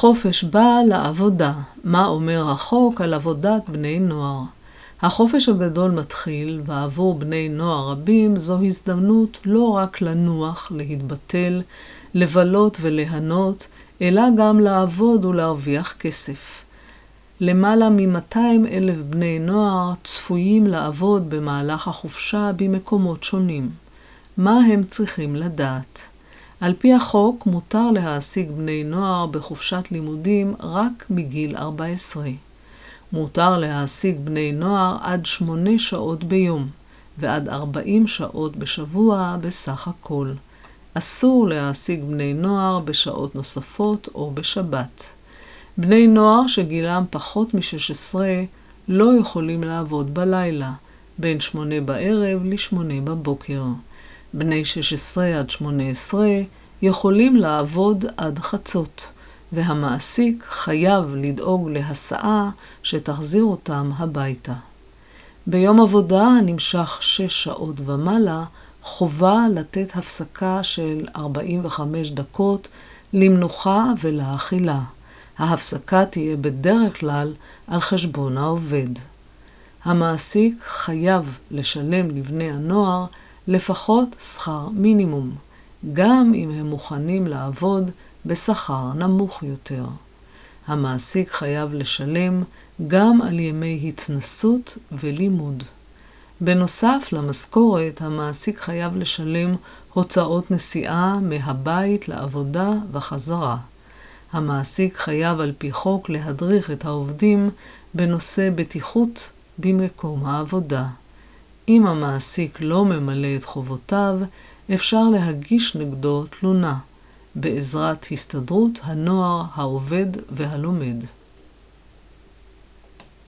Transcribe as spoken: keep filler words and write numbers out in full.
החופש בא לעבודה. מה אומר החוק על עבודת בני נוער? החופש הגדול מתחיל, ועבור בני נוער רבים זו הזדמנות לא רק לנוח, להתבטל, לבלות וליהנות, אלא גם לעבוד ולהרוויח כסף. למעלה מ-מאתיים אלף בני נוער צפויים לעבוד במהלך החופשה במקומות שונים. מה הם צריכים לדעת? על פי החוק מותר להעסיק בני נוער בחופשת לימודים רק מגיל ארבע עשרה. מותר להעסיק בני נוער עד שמונה שעות ביום, ועד ארבעים שעות בשבוע בסך הכל. אסור להעסיק בני נוער בשעות נוספות או בשבת. בני נוער שגילם פחות מ-שש עשרה לא יכולים לעבוד בלילה, בין שמונה בערב לשמונה בבוקר. בני שש עשרה עד שמונה עשרה יכולים לעבוד עד חצות, והמעסיק חייב לדאוג להסעה שתחזיר אותם הביתה. ביום עבודה הנמשך שש שעות ומעלה, חובה לתת הפסקה של ארבעים וחמש דקות למנוחה ולאכילה. ההפסקה תהיה בדרך כלל על חשבון העובד. המעסיק חייב לשלם לבני הנוער לפחות שכר מינימום, גם אם הם מוכנים לעבוד בשכר נמוך יותר. המעסיק חייב לשלם גם על ימי התנסות ולימוד. בנוסף למשכורת, המעסיק חייב לשלם הוצאות נסיעה מהבית לעבודה וחזרה. המעסיק חייב על פי חוק להדריך את העובדים בנושא בטיחות במקום העבודה. אם המעסיק לא ממלא את חובותיו, אפשר להגיש נגדו תלונה, בעזרת הסתדרות הנוער העובד והלומד.